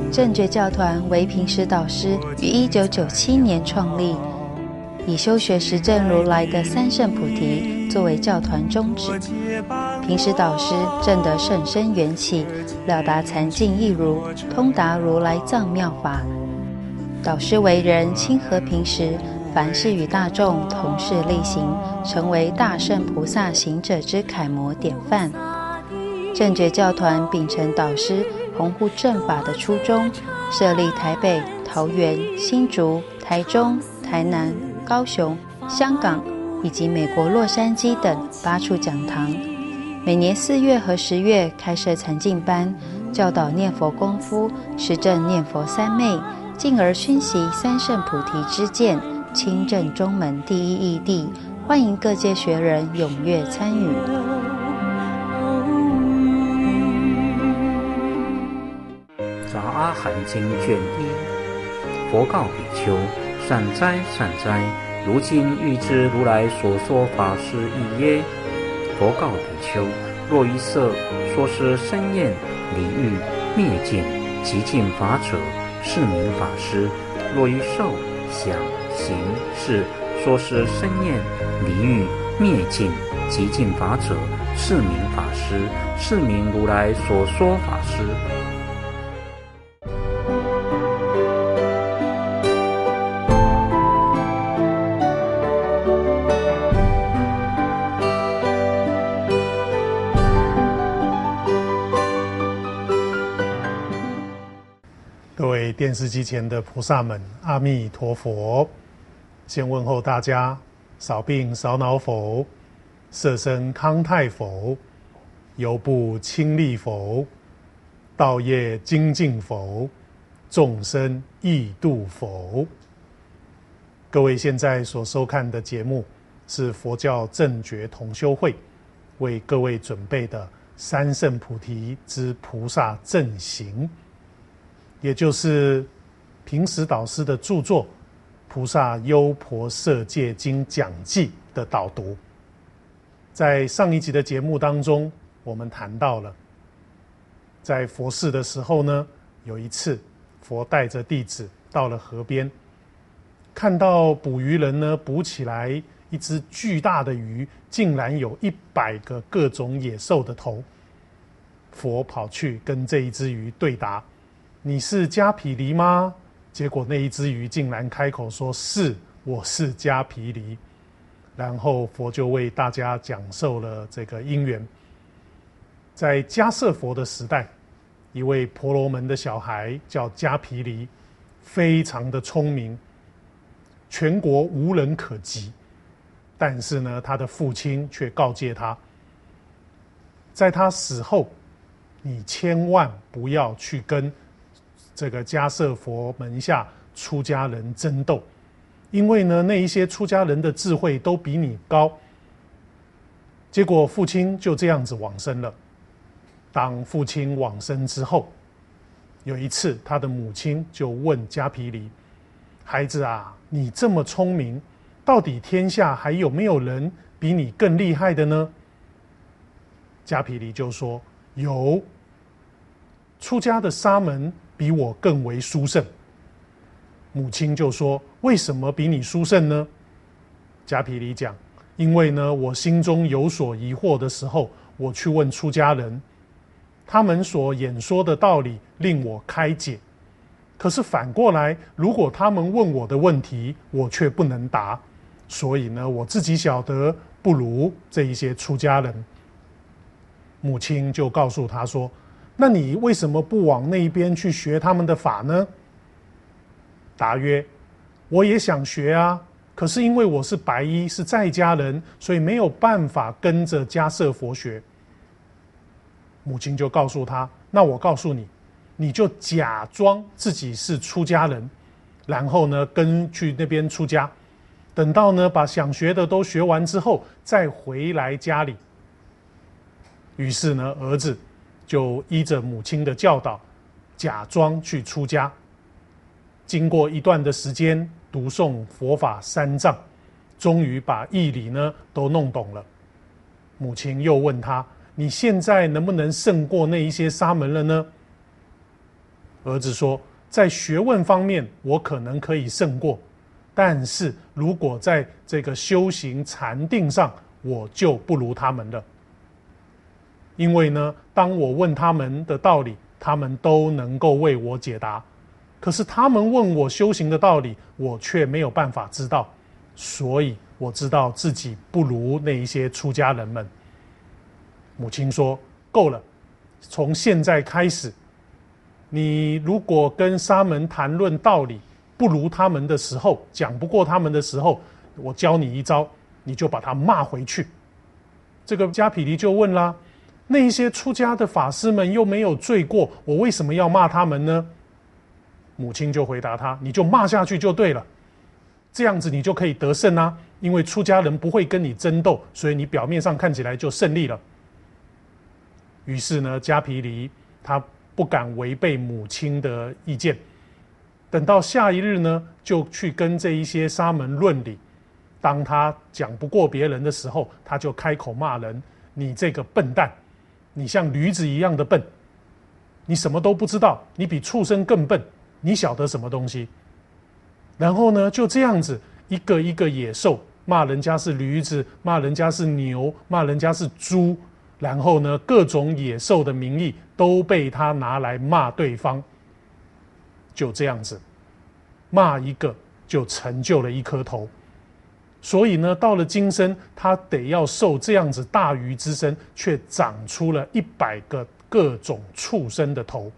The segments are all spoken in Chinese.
正觉教团为平时导师于1997年创立，以修学实证如来的三圣菩提作为教团宗旨。平时导师证得甚深缘起，了达禅境义如，通达如来藏妙法。导师为人亲和平时，凡事与大众同事力行，成为大圣菩萨行者之楷模典范。正觉教团秉承导师弘护正法的初衷，设立台北、桃园、新竹、台中、台南、高雄、香港以及美国洛杉矶等8处讲堂。每年4月和10月开设禅净班，教导念佛功夫，实证念佛三昧，进而熏习三圣菩提之见，亲证中门第一义谛。欢迎各界学人踊跃参与。 杂阿含经卷1，佛告比丘：善哉善哉，如今欲知如来所说法是义耶？佛告比丘：若于色说是生厌离欲灭尽极尽法者，是名法师；若于受想行识说是生厌离欲灭尽极尽法者，是名法师，是名如来所说法师。 各位电视机前的菩萨们，阿弥陀佛！先问候大家：少病少恼否？色身康泰否？犹不轻利否？道业精进否？众生易度否？各位现在所收看的节目是佛教正觉同修会为各位准备的三圣菩提之菩萨正行，也就是平时导师的著作《菩萨优婆塞戒经讲记》的导读。在上一集的节目当中，我们谈到了在佛事的时候呢，有一次佛带着弟子到了河边，看到捕鱼人呢捕起来一只巨大的鱼，竟然有100个各种野兽的头。佛跑去跟这一只鱼对答：你是迦毗黎吗？结果那一只鱼竟然开口说：是，我是迦毗黎。然后佛就为大家讲授了这个因缘。在迦叶佛的时代，一位婆罗门的小孩叫迦毗黎，非常的聪明，全国无人可及。但是呢，他的父亲却告诫他，在他死后，你千万不要去跟这个迦叶佛门下出家人争斗，因为呢，那一些出家人的智慧都比你高。结果父亲就这样子往生了。当父亲往生之后，有一次他的母亲就问迦毗黎：孩子啊，你这么聪明，到底天下还有没有人比你更厉害的呢？迦毗黎就说：有，出家的沙门比我更为殊胜。母亲就说：为什么比你殊胜呢？迦毗黎讲：因为呢，我心中有所疑惑的时候，我去问出家人，他们所演说的道理令我开解。可是反过来，如果他们问我的问题，我却不能答，所以呢，我自己晓得不如这一些出家人。母亲就告诉他说：那你为什么不往那一边去学他们的法呢？答曰：我也想学啊，可是因为我是白衣，是在家人，所以没有办法跟着迦叶佛学。母亲就告诉他：那我告诉你，你就假装自己是出家人，然后呢去那边出家，等到呢把想学的都学完之后，再回来家里。于是呢，儿子就依着母亲的教导，假装去出家。经过一段的时间，读诵佛法3藏，终于把义理呢都弄懂了。母亲又问他：你现在能不能胜过那一些沙门了呢？ 儿子说，在学问方面我可能可以胜过，但是如果在这个修行禅定上，我就不如他们了。因为呢，当我问他们的道理，他们都能够为我解答，可是他们问我修行的道理，我却没有办法知道，所以我知道自己不如那一些出家人们。母亲说，够了，从现在开始，你如果跟沙门谈论道理不如他们的时候，讲不过他们的时候，我教你一招，你就把他骂回去。这个迦毗黎就问啦，那一些出家的法师们又没有罪过，我为什么要骂他们呢？母亲就回答他，你就骂下去就对了，这样子你就可以得胜啊，因为出家人不会跟你争斗，所以你表面上看起来就胜利了。于是呢，迦毗黎他不敢违背母亲的意见，等到下一日呢，就去跟这一些沙门论理。当他讲不过别人的时候，他就开口骂人，你这个笨蛋，你像驴子一样的笨，你什么都不知道，你比畜生更笨，你晓得什么东西？然后呢，就这样子一个一个野兽，骂人家是驴子，骂人家是牛，骂人家是猪，然后呢，各种野兽的名义都被他拿来骂对方。就这样子，骂一个就成就了一颗头。所以呢，到了今生，他得要受这样子大鱼之身，却长出了100个各种畜生的头。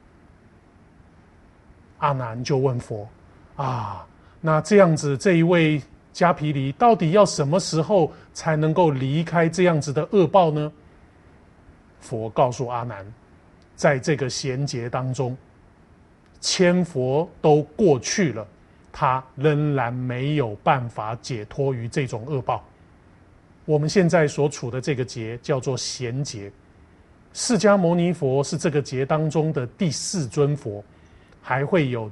阿难就问佛啊，那这样子这一位迦毗黎到底要什么时候才能够离开这样子的恶报呢？佛告诉阿难，在这个贤劫当中，千佛都过去了，他仍然没有办法解脱于这种恶报。我们现在所处的这个劫叫做贤劫，释迦牟尼佛是这个劫当中的第4尊佛，还会有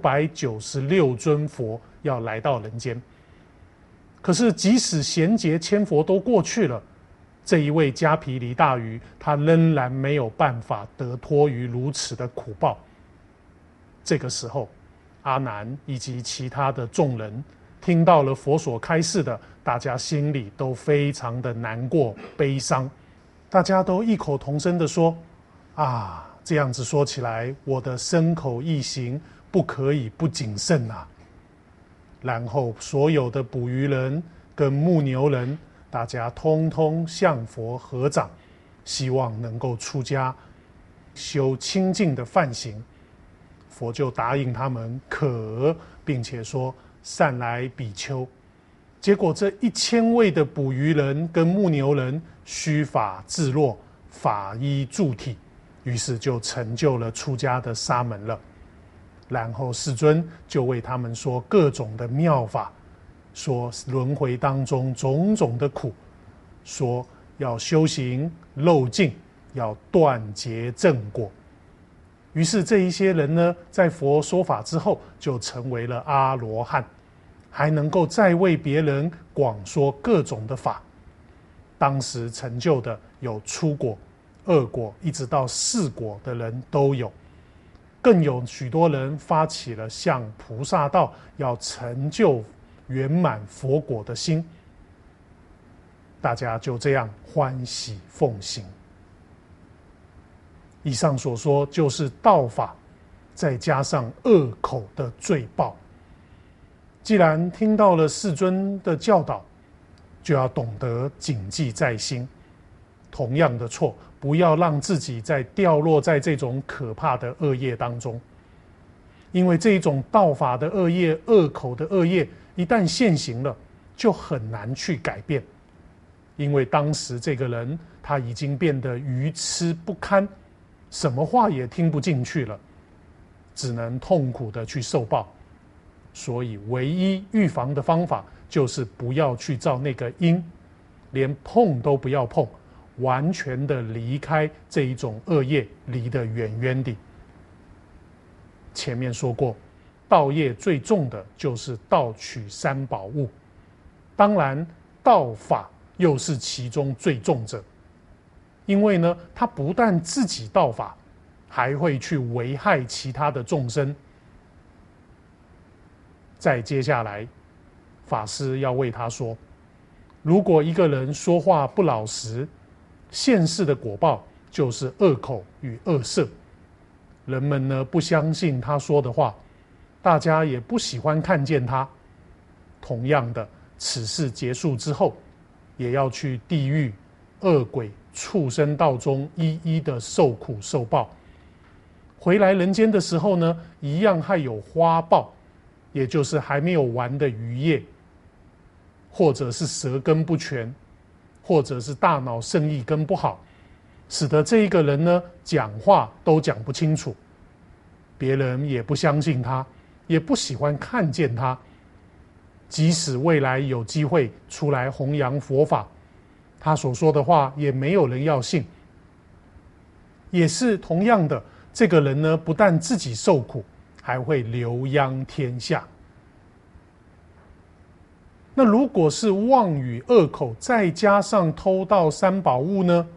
996尊佛要来到人间。可是即使贤劫千佛都过去了，这一位迦毗黎大鱼，他仍然没有办法得脱于如此的苦报。这个时候，阿难以及其他的众人听到了佛所开示的，大家心里都非常的难过悲伤，大家都异口同声的说啊，这样子说起来，我的身口意行不可以不谨慎啊。然后所有的捕鱼人跟牧牛人，大家通通向佛合掌，希望能够出家修清净的梵行。佛就答应他们可，并且说善来比丘。结果这1000位的捕鱼人跟牧牛人须发自若，法衣助体，于是就成就了出家的沙门了。然后世尊就为他们说各种的妙法，说轮回当中种种的苦，说要修行漏尽，要断结正果。于是这一些人呢，在佛说法之后，就成为了阿罗汉，还能够再为别人广说各种的法。当时成就的有初果、2果，一直到4果的人都有。更有许多人发起了向菩萨道，要成就圆满佛果的心。大家就这样欢喜奉行。以上所说就是道法，再加上恶口的罪报。既然听到了世尊的教导，就要懂得谨记在心。同样的错，不要让自己再掉落在这种可怕的恶业当中。因为这一种道法的恶业、恶口的恶业，一旦现行了，就很难去改变。因为当时这个人他已经变得愚痴不堪，什么话也听不进去了，只能痛苦的去受报。所以唯一预防的方法就是不要去造那个因，连碰都不要碰，完全的离开这一种恶业，离得远远的。前面说过，盗业最重的就是盗取3宝物，当然盗法又是其中最重者。因为呢，他不但自己盗法， 还会去危害其他的众生。再接下来，法师要为他说，如果一个人说话不老实，现世的果报就是恶口与恶色。人们呢不相信他说的话，大家也不喜欢看见他。同样的，此事结束之后，也要去地狱、恶鬼、畜生道中一一的受苦受报。回来人间的时候呢，一样还有花报，也就是还没有完的余业，或者是舌根不全，或者是大脑肾液根不好，使得这一个人呢讲话都讲不清楚，别人也不相信他，也不喜欢看见他。即使未来有机会出来弘扬佛法，他所说的话也没有人要信。也是同样的，这个人呢不但自己受苦，还会流殃天下。那如果是妄语恶口，再加上偷盗三宝物呢，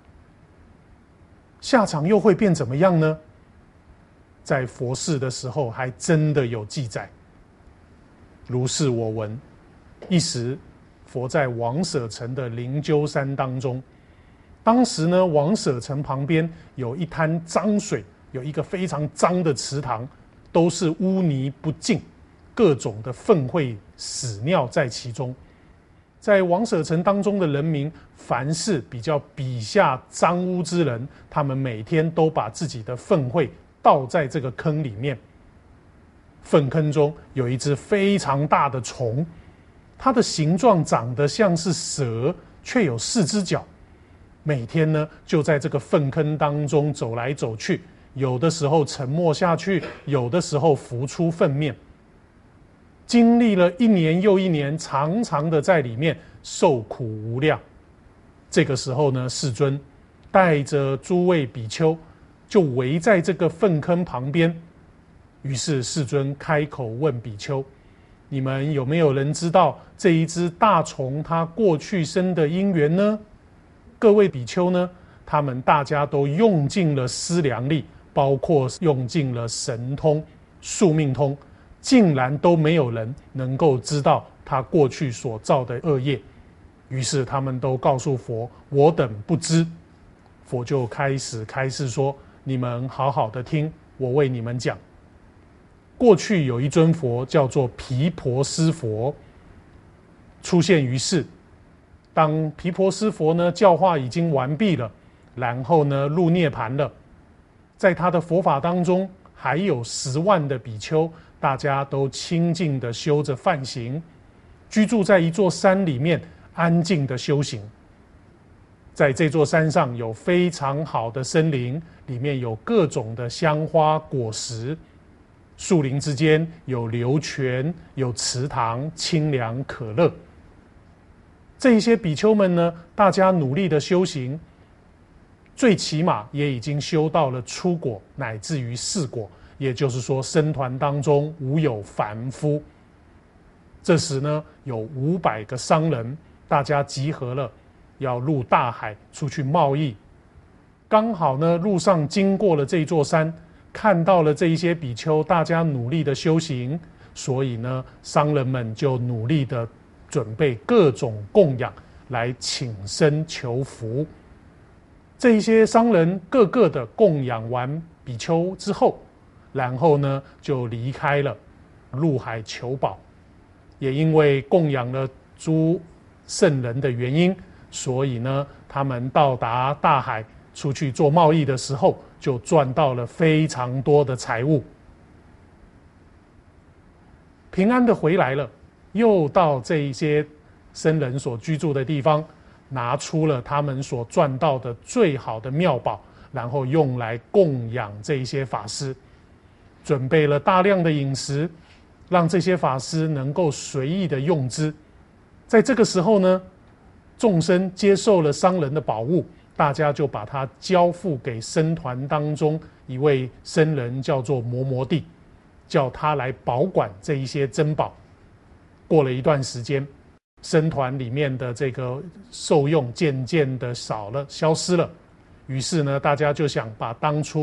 下场又会变怎么样呢？在佛事的时候还真的有记载。如是我闻，一时佛在王舍城的灵鹫山当中，当时呢王舍城旁边有一滩脏水，有一个非常脏的池塘，都是污泥不净，各种的粪秽屎尿在其中。在王舍城当中的人民，凡是比较笔下脏污之人，他们每天都把自己的粪秽倒在这个坑里面。粪坑中有一只非常大的虫，它的形状长得像是蛇，却有4只脚。每天呢就在这个粪坑当中走来走去，有的时候沉没下去，有的时候浮出粪面。经历了1年又1年，常常的在里面受苦无量。这个时候呢，世尊带着诸位比丘就围在这个粪坑旁边。于是世尊开口问比丘：你们有没有人知道这一只大虫它过去生的因缘呢？各位比丘呢，他们大家都用尽了思量力，包括用尽了神通、宿命通，竟然都没有人能够知道他过去所造的恶业。于是他们都告诉佛：我等不知。佛就开示说：你们好好的听，我为你们讲。过去有一尊佛叫做毗婆尸佛，出现于世。当毗婆尸佛呢教化已经完毕了，然后呢入涅盘了，在他的佛法当中还有10万的比丘，大家都清净的修着梵行，居住在一座山里面，安静的修行。在这座山上有非常好的森林，里面有各种的香花果实，树林之间有流泉，有池塘，清凉可乐。这一些比丘们呢，大家努力的修行，最起码也已经修到了初果，乃至于4果，也就是说僧团当中无有凡夫。这时呢，有500个商人，大家集合了，要入大海出去贸易。刚好呢，路上经过了这座山，看到了这一些比丘，大家努力的修行，所以呢，商人们就努力的准备各种供养来请生求福。这一些商人各个的供养完比丘之后，然后呢就离开了，入海求宝。也因为供养了诸圣人的原因，所以呢，他们到达大海出去做贸易的时候，就赚到了非常多的财物。平安的回来了，又到这一些僧人所居住的地方，拿出了他们所赚到的最好的妙宝，然后用来供养这一些法师，准备了大量的饮食，让这些法师能够随意的用之。在这个时候呢，众生接受了商人的宝物，大家就把它交付给僧团当中一位僧人，叫做摩摩地，叫他来保管这一些珍宝。过了一段时间，僧团里面的这个受用渐渐的少了，消失了。于是呢，大家就想把当初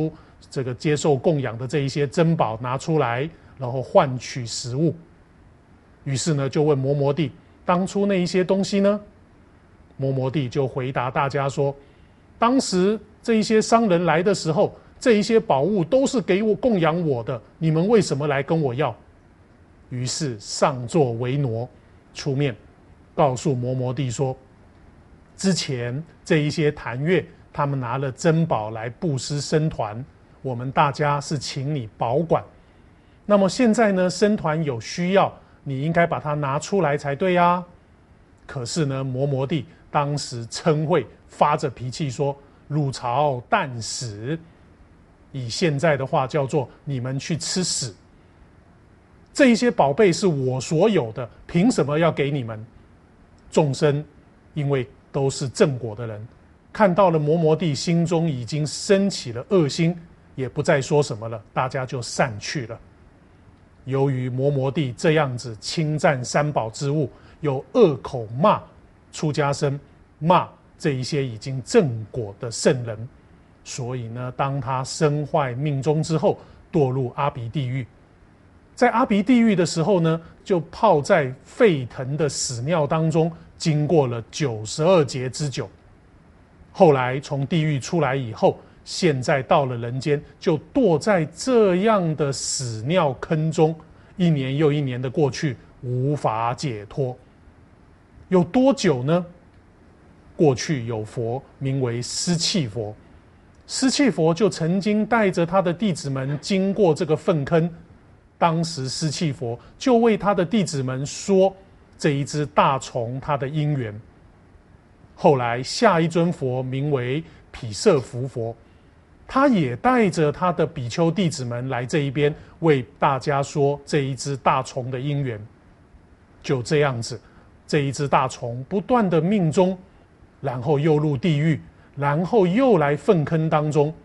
这个接受供养的这一些珍宝拿出来，然后换取食物。于是呢，就问摩摩帝，当初那一些东西呢？摩摩帝就回答大家说，当时这一些商人来的时候，这一些宝物都是给我供养我的，你们为什么来跟我要？于是上座维挪出面告诉摩摩帝说，之前这一些坛乐他们拿了珍宝来布施僧团，我们大家是请你保管。那么现在呢，僧团有需要，你应该把它拿出来才对啊。可是呢，摩摩帝当时嗔恚，发着脾气说，汝朝啖屎，以现在的话叫做你们去吃屎。这一些宝贝是我所有的，凭什么要给你们？众生因为都是正果的人，看到了摩摩帝心中已经升起了恶心，也不再说什么了，大家就散去了。由于摩摩帝这样子侵占三宝之物，有恶口骂出家僧，骂这一些已经正果的圣人，所以呢，当他身坏命终之后，堕入阿鼻地狱。在阿鼻地狱的时候呢，就泡在沸腾的屎尿当中，经过了92劫之久。后来从地狱出来以后，现在到了人间，就堕在这样的屎尿坑中，一年又一年的过去，无法解脱。有多久呢？过去有佛名为施契佛，施契佛就曾经带着他的弟子们经过这个粪坑，当时施契佛就为他的弟子们说这一只大虫它的因缘。后来下一尊佛名为毗舍浮佛，他也带着他的比丘弟子们来这一边为大家说这一只大虫的因缘。就这样子，这一只大虫不断的命中，然后又入地狱，然后又来粪坑当中。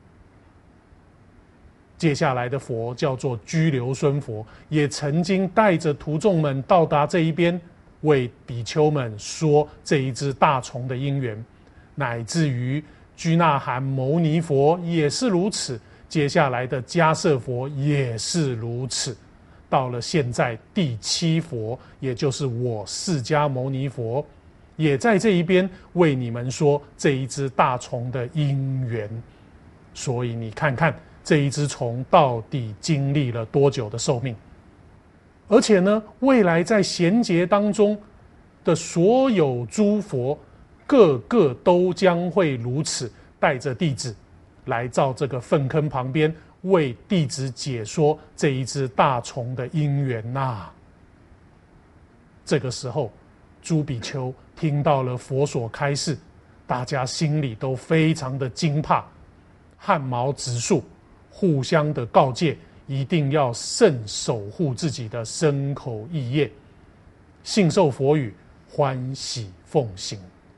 接下来的佛叫做居留孙佛，也曾经带着徒众们到达这一边，为比丘们说这一只大虫的因缘，乃至于居那含牟尼佛也是如此，接下来的迦摄佛也是如此，到了现在第7佛，也就是我释迦牟尼佛，也在这一边为你们说这一只大虫的因缘。所以你看看这一只虫到底经历了多久的寿命？而且呢，未来在贤劫当中的所有诸佛，个个都将会如此，带着弟子来到这个粪坑旁边，为弟子解说这一只大虫的因缘呐。这个时候，诸比丘听到了佛所开示，大家心里都非常的惊怕，汗毛直竖，互相的告诫，一定要慎守护自己的身口意业，信受佛语，欢喜奉行。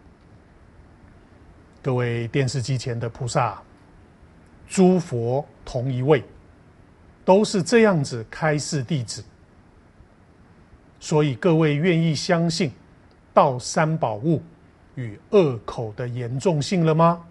各位电视机前的菩萨，诸佛同一位，都是这样子开示弟子，所以各位愿意相信盗三宝物与恶口的严重性了吗？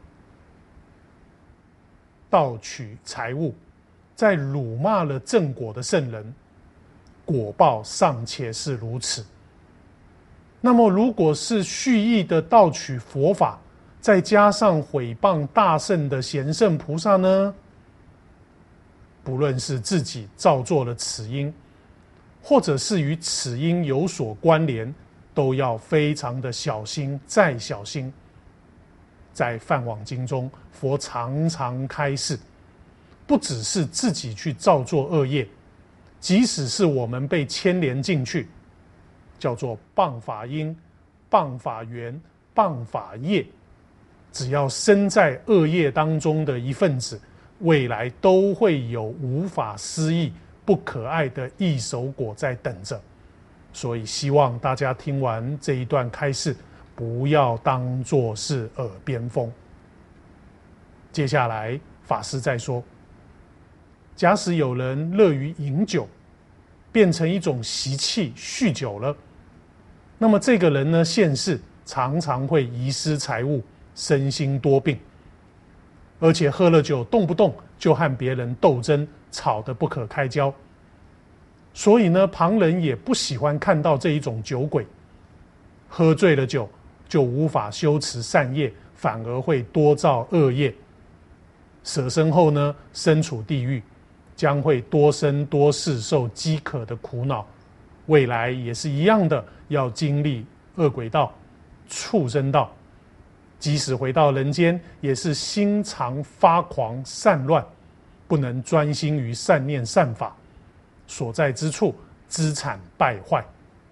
盗取财物，在辱骂了正果的圣人，果报尚且是如此。那么如果是蓄意的盗取佛法，再加上毁谤大圣的贤圣菩萨呢？不论是自己造作了此因，或者是与此因有所关联，都要非常的小心再小心。在梵网经中，佛常常开示，不只是自己去造作恶业，即使是我们被牵连进去，叫做谤法因、谤法缘、谤法业，只要身在恶业当中的一份子，未来都会有无法思议、不可爱的异熟果在等着。所以希望大家听完这一段开示，不要当作是耳边风。接下来法师再说，假使有人乐于饮酒，变成一种习气，酗酒了，那么这个人呢，现世常常会遗失财物，身心多病，而且喝了酒动不动就和别人斗争，吵得不可开交。所以呢，旁人也不喜欢看到这一种酒鬼。喝醉了酒就无法修持善业，反而会多造恶业。舍身后呢，身处地狱，将会多生多世受饥渴的苦恼。未来也是一样的，要经历恶鬼道、畜生道。即使回到人间，也是心常发狂散乱，不能专心于善念善法，所在之处资产败坏。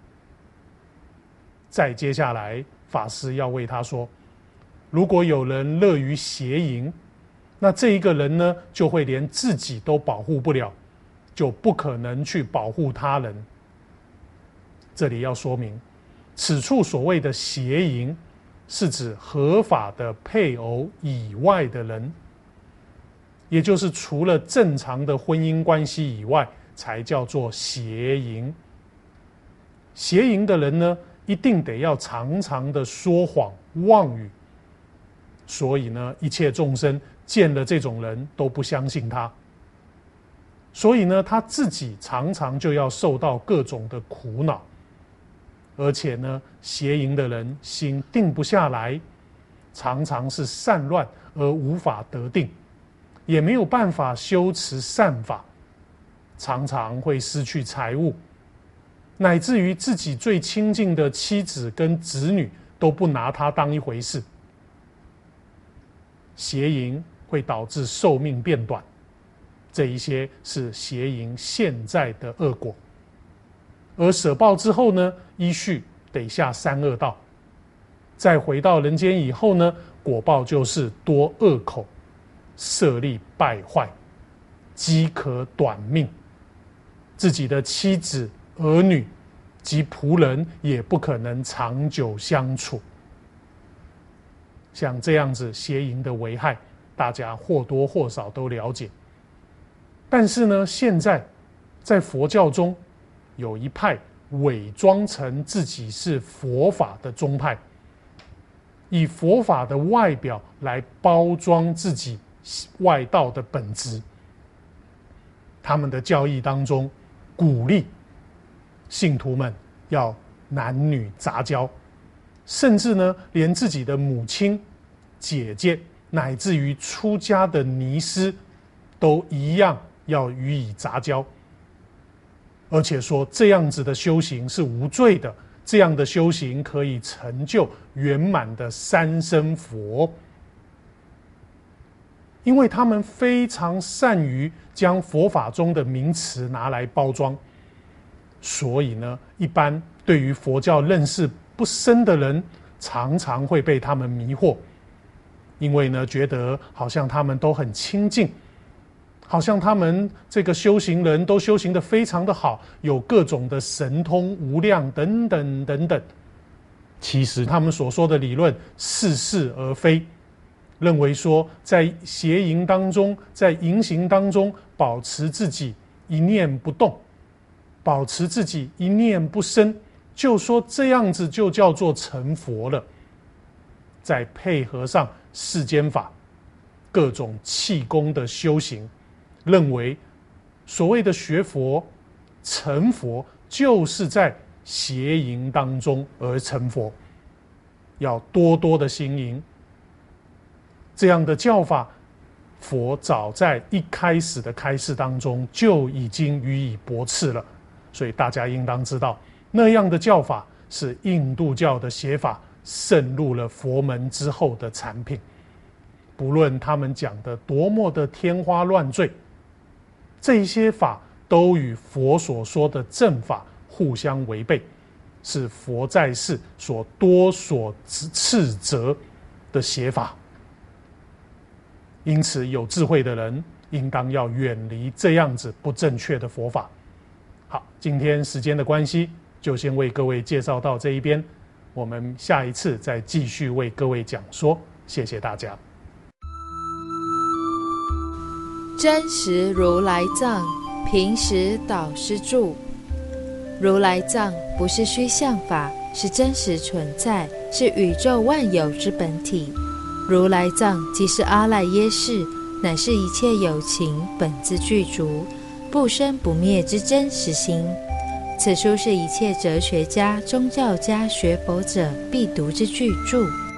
再接下来，法师要为他说，如果有人乐于邪淫，那这一个人呢，就会连自己都保护不了，就不可能去保护他人。这里要说明，此处所谓的邪淫，是指合法的配偶以外的人，也就是除了正常的婚姻关系以外，才叫做邪淫。邪淫的人呢，一定得要常常的说谎妄语，所以呢，一切众生见了这种人都不相信他，所以呢，他自己常常就要受到各种的苦恼。而且呢，邪淫的人心定不下来，常常是散乱而无法得定，也没有办法修持善法，常常会失去财物，乃至于自己最亲近的妻子跟子女都不拿他当一回事。邪淫会导致寿命变短，这一些是邪淫现在的恶果。而舍报之后呢，依序得下三恶道，再回到人间以后呢，果报就是多恶口，色力败坏，饥渴短命，自己的妻子儿女及仆人也不可能长久相处。像这样子邪淫的危害，大家或多或少都了解。但是呢，现在在佛教中有一派伪装成自己是佛法的宗派，以佛法的外表来包装自己外道的本质。他们的教义当中鼓励信徒们要男女杂交，甚至呢，连自己的母亲、姐姐，乃至于出家的尼师，都一样要予以杂交。而且说这样子的修行是无罪的，这样的修行可以成就圆满的三身佛。因为他们非常善于将佛法中的名词拿来包装，所以呢，一般对于佛教认识不深的人，常常会被他们迷惑。因为呢，觉得好像他们都很亲近，好像他们这个修行人都修行得非常的好，有各种的神通无量等等等等。其实他们所说的理论似是而非，认为说在邪淫当中，在淫行当中，保持自己一念不动，保持自己一念不生，就说这样子就叫做成佛了。再配合上世间法各种气功的修行，认为所谓的学佛成佛，就是在邪淫当中而成佛，要多多的行淫。这样的教法，佛早在一开始的开示当中就已经予以驳斥了。所以大家应当知道，那样的教法是印度教的邪法渗入了佛门之后的产品。不论他们讲的多么的天花乱坠，这些法都与佛所说的正法互相违背，是佛在世所多所斥责的邪法。因此有智慧的人应当要远离这样子不正确的佛法。好，今天时间的关系，就先为各位介绍到这一边，我们下一次再继续为各位讲说。谢谢大家。 真实如来藏，平时导师著。如来藏不是虚像法，是真实存在，是宇宙万有之本体。如来藏即是阿赖耶识， 乃是一切有情本自具足、不生不灭之真实心。此书是一切哲学家、宗教家学佛者必读之巨著。